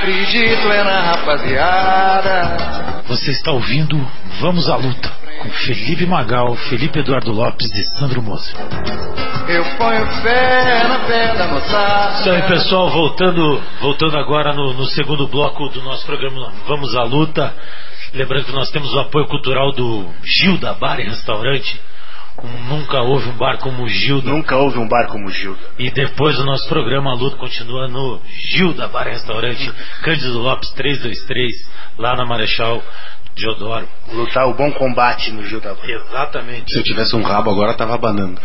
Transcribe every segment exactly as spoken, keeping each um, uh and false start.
acredito é na rapaziada. Você está ouvindo Vamos à Luta, com Felipe Magal, Felipe Eduardo Lopes e Sandro Moser. Eu ponho fé na fé da moçada. Isso aí, pessoal, voltando, voltando agora no, no segundo bloco do nosso programa Vamos à Luta. Lembrando que nós temos o apoio cultural do Gilda Bar e Restaurante. Como nunca houve um bar como o Gilda. Nunca houve um bar como o Gilda. E depois do nosso programa, a luta continua no Gilda Bar e Restaurante, Cândido Lopes trezentos e vinte e três, lá na Marechal Deodoro. Lutar o bom combate no Gilda Bar. Exatamente. Se eu tivesse um rabo agora, tava abanando.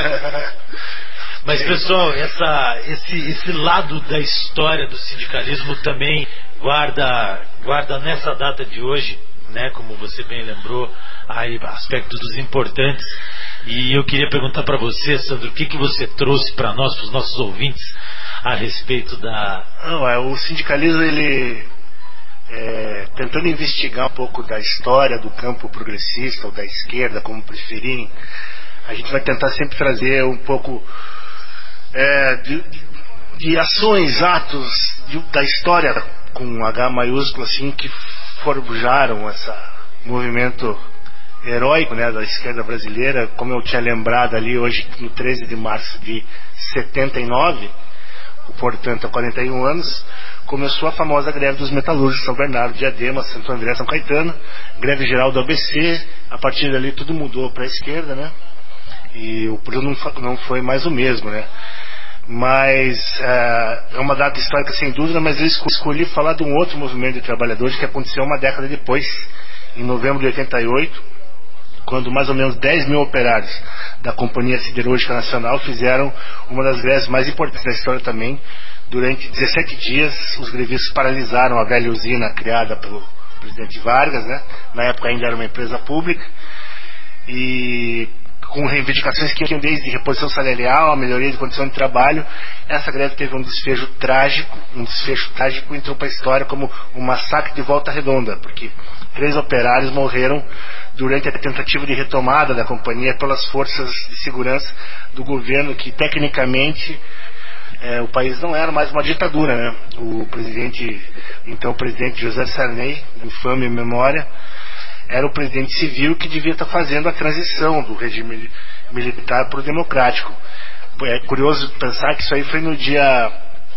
Mas, pessoal, essa, esse, esse lado da história do sindicalismo também guarda, guarda nessa data de hoje, né, como você bem lembrou, aí aspectos importantes. E eu queria perguntar para você, Sandro, o que, que você trouxe para nós, para os nossos ouvintes, a respeito da... Não, é, o sindicalismo, ele é, tentando investigar um pouco da história do campo progressista ou da esquerda, como preferirem, a gente vai tentar sempre trazer um pouco é, de, de ações, atos de, da história com H maiúsculo, assim, que forjaram esse movimento heróico, né, da esquerda brasileira. Como eu tinha lembrado ali, hoje no treze de março de setenta e nove, portanto há quarenta e um anos, começou a famosa greve dos metalúrgicos, São Bernardo, Diadema, Santo André, São Caetano, greve geral do A B C. A partir dali tudo mudou para a esquerda, né, e o período não foi mais o mesmo, né. Mas é, é uma data histórica sem dúvida, mas eu escolhi falar de um outro movimento de trabalhadores que aconteceu uma década depois, em novembro de oitenta e oito, quando mais ou menos dez mil operários da Companhia Siderúrgica Nacional fizeram uma das greves mais importantes da história também. Durante dezessete dias, os grevistas paralisaram a velha usina criada pelo presidente Vargas, né? Na época ainda era uma empresa pública, e com reivindicações que iam desde reposição salarial, a melhoria de condição de trabalho. Essa greve teve um desfecho trágico, um desfecho trágico entrou para a história como o massacre de Volta Redonda, porque três operários morreram durante a tentativa de retomada da companhia pelas forças de segurança do governo, que tecnicamente é, o país não era mais uma ditadura, né? O presidente, então o presidente José Sarney, infame memória, era o presidente civil que devia estar fazendo a transição do regime militar para o democrático. É curioso pensar que isso aí foi no dia,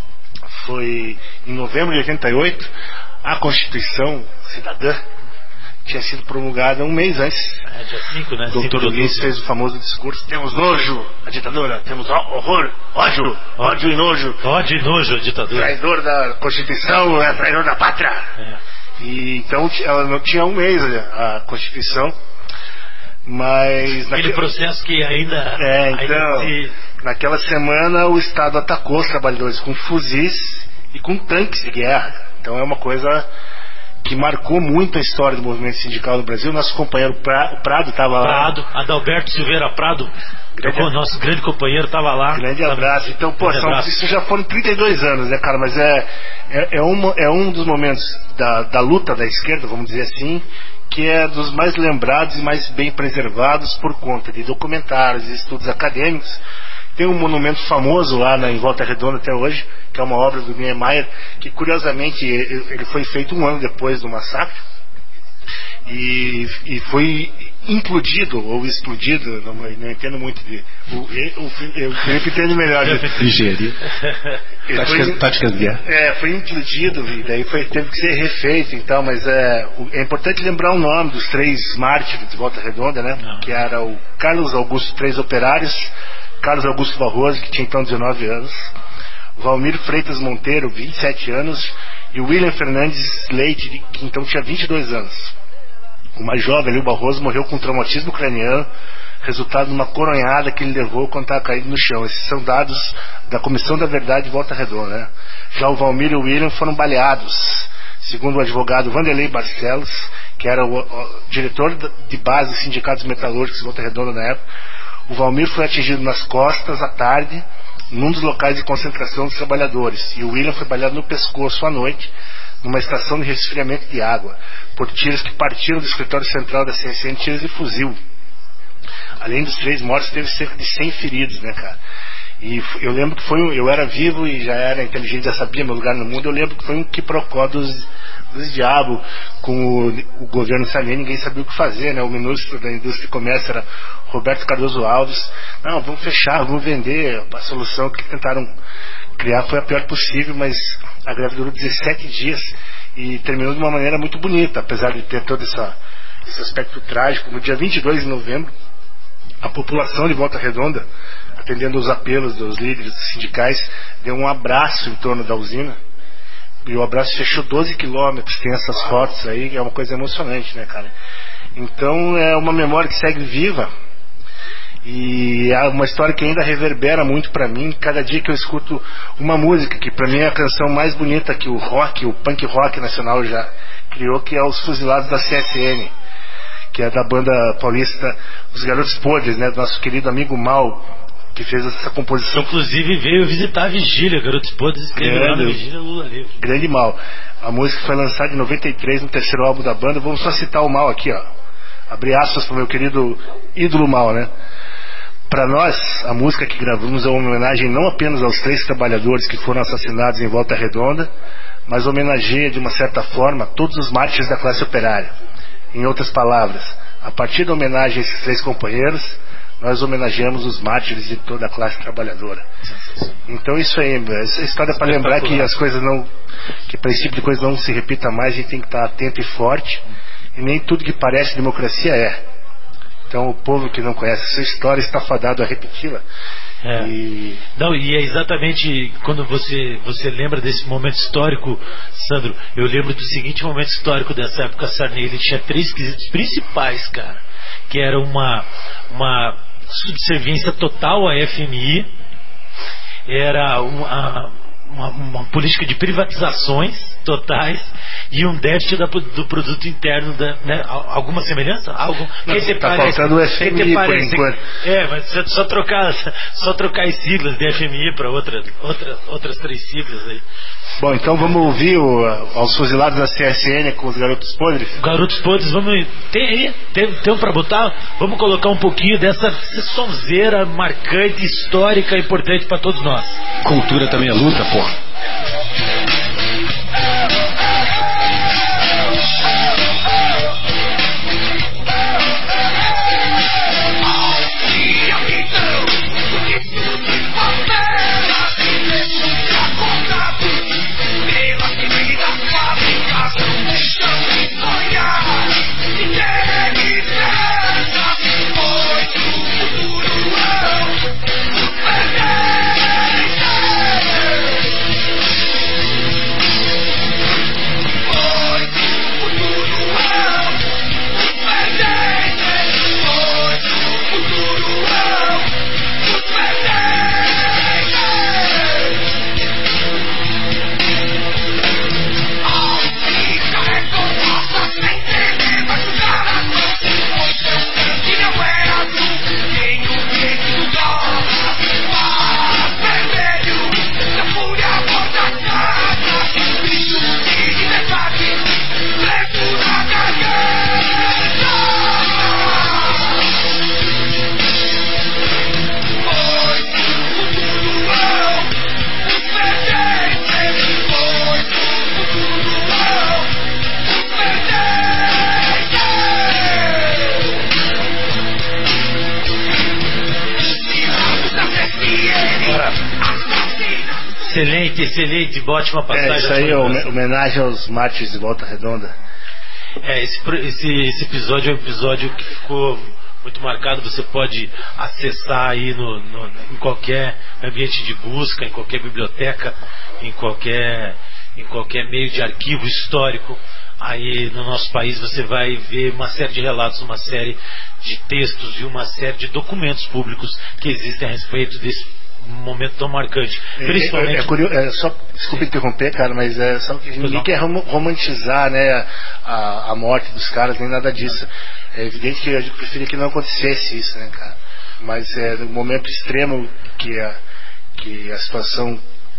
foi em novembro de oitenta e oito, a Constituição Cidadã tinha sido promulgada um mês antes. É, dia cinco, né? doutor Ulisses fez o famoso discurso: temos nojo à ditadura, temos horror, ódio, ódio e nojo. Ódio e nojo à ditadura. Traidor da Constituição, é traidor da pátria. É. E então ela não tinha um mês a Constituição, mas aquele naque... processo que ainda, é, então, ainda se... naquela semana o Estado atacou os trabalhadores com fuzis e com tanques de guerra. Então é uma coisa que marcou muito a história do movimento sindical no Brasil. Nosso companheiro pra... o Prado estava lá. Prado, Adalberto Silveira Prado, grande... o nosso grande companheiro, estava lá. Grande abraço. Então, pô, são, isso já foram trinta e dois anos, né, cara? Mas é, é, é, uma, é um dos momentos da, da luta da esquerda, vamos dizer assim, que é dos mais lembrados e mais bem preservados por conta de documentários e estudos acadêmicos. Tem um monumento famoso lá na, em Volta Redonda até hoje, que é uma obra do Niemeyer, que curiosamente ele foi feito um ano depois do massacre, e, e foi implodido ou explodido, não, não entendo muito de o, o, o Felipe entende melhor de engenharia, táticas de guerra. É, foi implodido e daí foi, teve que ser refeito. Então, mas é, é importante lembrar o nome dos três mártires de Volta Redonda, né? Não. Que era o Carlos Augusto Três Operários, Carlos Augusto Barroso, que tinha então dezenove anos, Valmir Freitas Monteiro, vinte e sete anos, e o William Fernandes Leite, que então tinha vinte e dois anos. O mais jovem ali, o Barroso, morreu com traumatismo craniano, resultado de uma coronhada que ele levou quando estava caído no chão. Esses são dados da Comissão da Verdade de Volta Redonda, né? Já o Valmir e o William foram baleados, segundo o advogado Vanderlei Barcelos, que era o, o diretor de base dos sindicatos metalúrgicos de Volta Redonda na época. O Valmir foi atingido nas costas à tarde, num dos locais de concentração dos trabalhadores, e o William foi baleado no pescoço à noite, numa estação de resfriamento de água, por tiros que partiram do escritório central da C S N, tiros de fuzil. Além dos três mortos, teve cerca de cem feridos, né, cara? E eu lembro que foi um, eu era vivo e já era inteligente, já sabia meu lugar no mundo. Eu lembro que foi um quiprocó dos, dos diabos com o, o governo saliente, ninguém sabia o que fazer, né? O ministro da Indústria e Comércio era Roberto Cardoso Alves. Não, vamos fechar, vamos vender. A solução que tentaram criar foi a pior possível, mas a greve durou dezessete dias e terminou de uma maneira muito bonita, apesar de ter todo essa, esse aspecto trágico. No dia vinte e dois de novembro, a população de Volta Redonda, atendendo os apelos dos líderes sindicais, deu um abraço em torno da usina. E o abraço fechou doze quilômetros. Tem essas fotos aí, é uma coisa emocionante, né, cara? Então é uma memória que segue viva. E é uma história que ainda reverbera muito pra mim. Cada dia que eu escuto uma música, que pra mim é a canção mais bonita que o rock, o punk rock nacional já criou, que é Os Fuzilados da C S N, que é da banda paulista Os Garotos Podres, né, do nosso querido amigo Mal, que fez essa composição. Inclusive veio visitar a Vigília, Garotos Podres, escreveu lá na Vigília Lula Livre. Grande Mal. A música foi lançada em noventa e três, no terceiro álbum da banda. Vamos só citar o Mal aqui, ó. Abre aspas pro meu querido ídolo Mal, né? Para nós, a música que gravamos é uma homenagem não apenas aos três trabalhadores que foram assassinados em Volta Redonda, mas homenageia de uma certa forma todos os mártires da classe operária. Em outras palavras, a partir da homenagem a esses três companheiros, nós homenageamos os mártires de toda a classe trabalhadora. Então isso aí, essa história é para lembrar que as coisas não, que para esse tipo de coisa não se repita mais. A gente tem que estar atento e forte, e nem tudo que parece democracia é. Então o povo que não conhece essa história está fadado a repeti-la. É. E... Não, e é exatamente quando você, você lembra desse momento histórico, Sandro, eu lembro do seguinte momento histórico dessa época. Sarney, ele tinha três quesitos principais, cara, que era uma, uma subserviência total à F M I, era uma, uma, uma política de privatizações totais e um déficit da, do produto interno, da, né? Alguma semelhança? Algo? Está faltando o F M I por enquanto. É, mas só trocar, só trocar as siglas de F M I para outra, outra, outras três siglas aí. Bom, então vamos ouvir o, Aos Fuzilados da C S N com os Garotos Podres? Garotos Podres, vamos. Tem aí? Tem, tem um pra botar? Vamos colocar um pouquinho dessa sonzeira marcante, histórica, importante pra todos nós. Cultura também é luta, porra. Excelente, excelente, ótima passagem. É, isso aí é homenagem aos mártires de Volta Redonda. É, esse, esse, esse episódio é um episódio que ficou muito marcado. Você pode acessar aí no, no, em qualquer ambiente de busca, em qualquer biblioteca, em qualquer, em qualquer meio de arquivo histórico. Aí no nosso país você vai ver uma série de relatos, uma série de textos e uma série de documentos públicos que existem a respeito desse um momento tão marcante. Principalmente... É, é, é curioso, é, só, desculpa interromper, cara, mas é só que ninguém quer romantizar, né, a, a morte dos caras, nem nada disso. É evidente que eu preferia que não acontecesse isso, né, cara. Mas é no momento extremo que a, que a situação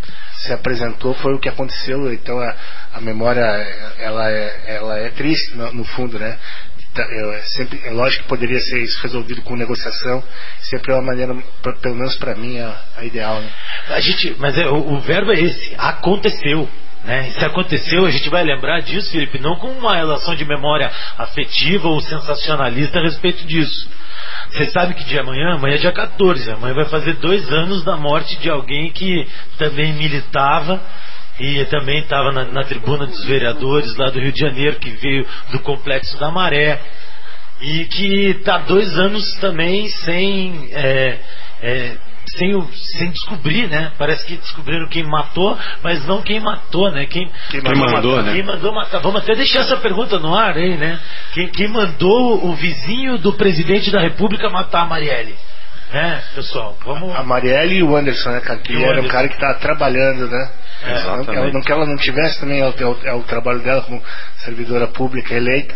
se apresentou, foi o que aconteceu. Então a, a memória, ela é, ela é triste no, no fundo, né. eu, é, sempre, é lógico que poderia ser isso resolvido com negociação, sempre é uma maneira, pra, pelo menos para mim, a, a ideal, né? A gente, mas é, o, o verbo é esse, aconteceu. Né? E se aconteceu, a gente vai lembrar disso, Felipe, não com uma relação de memória afetiva ou sensacionalista a respeito disso. Você sabe que dia amanhã, amanhã é dia quatorze, amanhã vai fazer dois anos da morte de alguém que também militava e também estava na, na tribuna dos vereadores lá do Rio de Janeiro, que veio do Complexo da Maré e que está dois anos também sem... É, é, Sem, o, sem descobrir, né? Parece que descobriram quem matou, mas não quem matou, né? Quem, quem, quem mandou, mandou, matar, né? Quem mandou matar. Vamos até deixar essa pergunta no ar aí, né? Quem, quem mandou o vizinho do presidente da República matar a Marielle? Né, pessoal? Vamos... A Marielle e o Anderson, né, cara? Que era um cara que estava trabalhando, né? É, não, ela, não que ela não tivesse também, é o, é o trabalho dela como servidora pública eleita,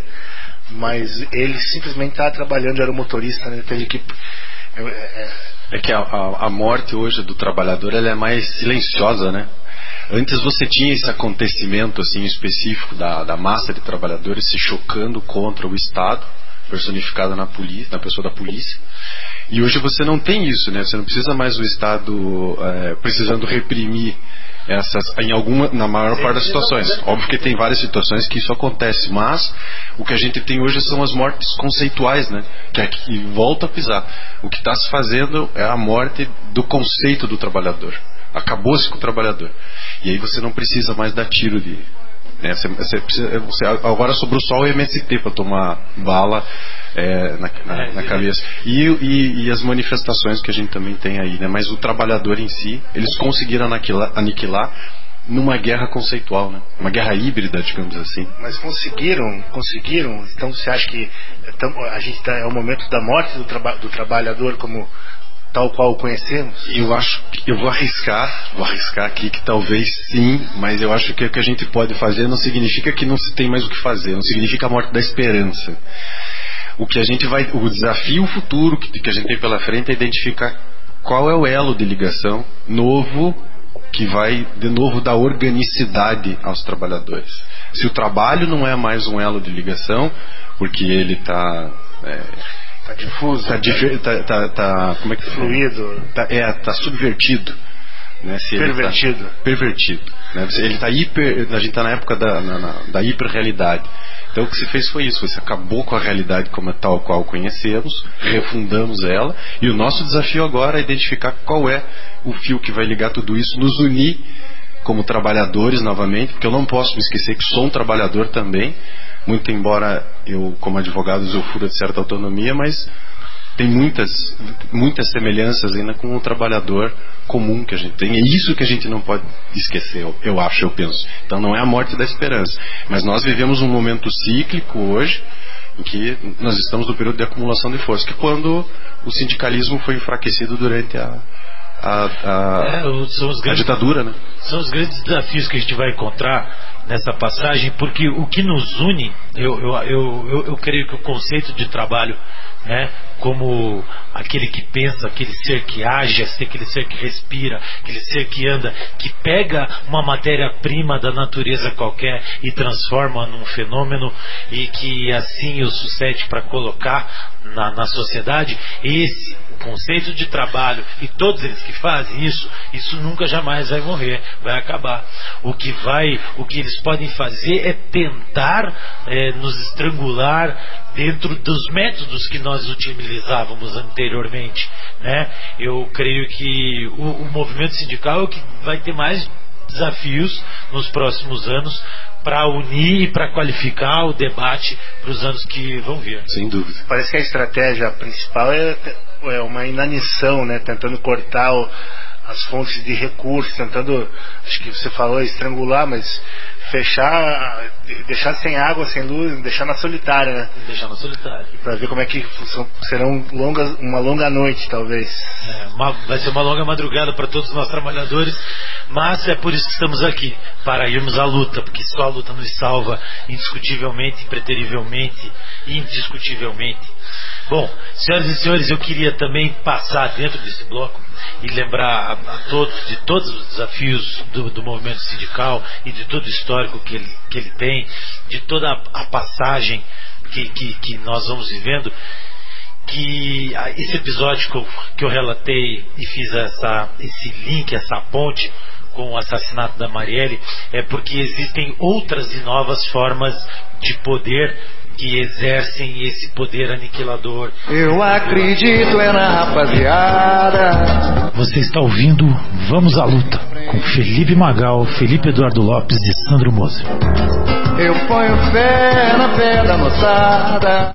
mas ele simplesmente estava trabalhando, era o motorista, né? Teve que... É, é, É que a, a, a morte hoje do trabalhador ela é mais silenciosa, né? Antes você tinha esse acontecimento assim específico da, da massa de trabalhadores se chocando contra o Estado, personificado na polícia, na pessoa da polícia. E hoje você não tem isso, né? Você não precisa mais do Estado é, precisando reprimir essas, em alguma, na maior parte das situações. Óbvio que tem várias situações que isso acontece, mas o que a gente tem hoje são as mortes conceituais, né? Que é que volta a pisar. O que está se fazendo é a morte do conceito do trabalhador. Acabou-se com o trabalhador. E aí você não precisa mais dar tiro de... Né? Você, você precisa, você, agora sobrou só o M S T para tomar bala é, na, na, na cabeça. E, e, e as manifestações que a gente também tem aí, né? Mas o trabalhador em si, eles conseguiram aniquilar, aniquilar numa guerra conceitual, né? Uma guerra híbrida, digamos assim. Mas conseguiram, conseguiram. Então você acha que então, a gente tá, é o momento da morte do, traba, do trabalhador como tal qual o conhecemos? Eu acho que eu vou arriscar, vou arriscar aqui que talvez sim, mas eu acho que o que a gente pode fazer não significa que não se tem mais o que fazer, não significa a morte da esperança. O que a gente vai, o desafio futuro que, que a gente tem pela frente é identificar qual é o elo de ligação novo que vai de novo dar organicidade aos trabalhadores. Se o trabalho não é mais um elo de ligação, porque ele está é, tá difuso, tá, né? tá, tá, tá como é que fluido, tá, é, tá subvertido, né? Se pervertido, tá, pervertido, né? Ele está hiper, a gente está na época da, na, na, da hiperrealidade. Então o que se fez foi isso, você acabou com a realidade como é tal qual conhecemos, refundamos ela, e o nosso desafio agora é identificar qual é o fio que vai ligar tudo isso, nos unir como trabalhadores novamente, porque eu não posso me esquecer que sou um trabalhador também, muito embora eu como advogado usufrua de certa autonomia, mas tem muitas, muitas semelhanças ainda com o trabalhador comum que a gente tem. É isso que a gente não pode esquecer, eu, eu acho, eu penso. Então não é a morte da esperança. Mas nós vivemos um momento cíclico hoje, em que nós estamos no período de acumulação de força, que quando o sindicalismo foi enfraquecido durante a, a, a, é, são os grandes, a ditadura, né? São os grandes desafios que a gente vai encontrar nessa passagem, porque o que nos une, eu, eu, eu, eu, eu creio que o conceito de trabalho, né, como aquele que pensa, aquele ser que age, aquele ser que respira, aquele ser que anda, que pega uma matéria-prima da natureza qualquer e transforma num fenômeno e que assim o sucede para colocar na, na sociedade, esse o conceito de trabalho e todos eles que fazem isso, isso nunca jamais vai morrer, vai acabar. O que vai, o que eles podem fazer é tentar é, nos estrangular dentro dos métodos que nós utilizávamos anteriormente, né? Eu creio que o, o movimento sindical é o que vai ter mais desafios nos próximos anos para unir e para qualificar o debate para os anos que vão vir. Sem dúvida. Parece que a estratégia principal é, é uma inanição, né? Tentando cortar o, as fontes de recursos, tentando, acho que você falou estrangular, mas fechar, deixar sem água, sem luz, deixar na solitária, né? Deixar na solitária. Para ver como é que são, serão longas, uma longa noite, talvez. É, uma, vai ser uma longa madrugada para todos nós trabalhadores, mas é por isso que estamos aqui, para irmos à luta, porque só a luta nos salva indiscutivelmente, impreterivelmente e indiscutivelmente. Bom, senhoras e senhores, eu queria também passar dentro desse bloco e lembrar a, a todos de todos os desafios do, do movimento sindical e de todo o histórico que ele, que ele tem, de toda a, a passagem que, que, que nós vamos vivendo, que esse episódio que eu, que eu relatei e fiz essa, esse link, essa ponte com o assassinato da Marielle, é porque existem outras e novas formas de poder que exercem esse poder aniquilador. Eu acredito é na rapaziada. Você está ouvindo Vamos à Luta, com Felipe Magal, Felipe Eduardo Lopes e Sandro Moser. Eu ponho fé na fé da moçada.